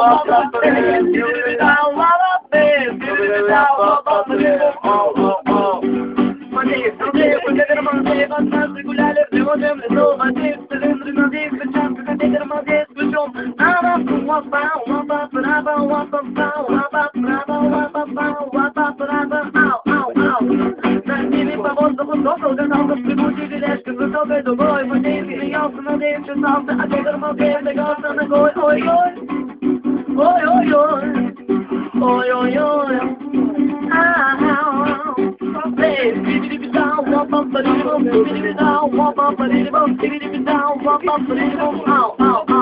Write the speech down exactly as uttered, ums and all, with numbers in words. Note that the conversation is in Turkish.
Oi, oi, oi, ah, ah, baby, down, walk up, but you don't, baby, down, walk up, but you don't, baby, down, walk up, but you don't, ow, ow.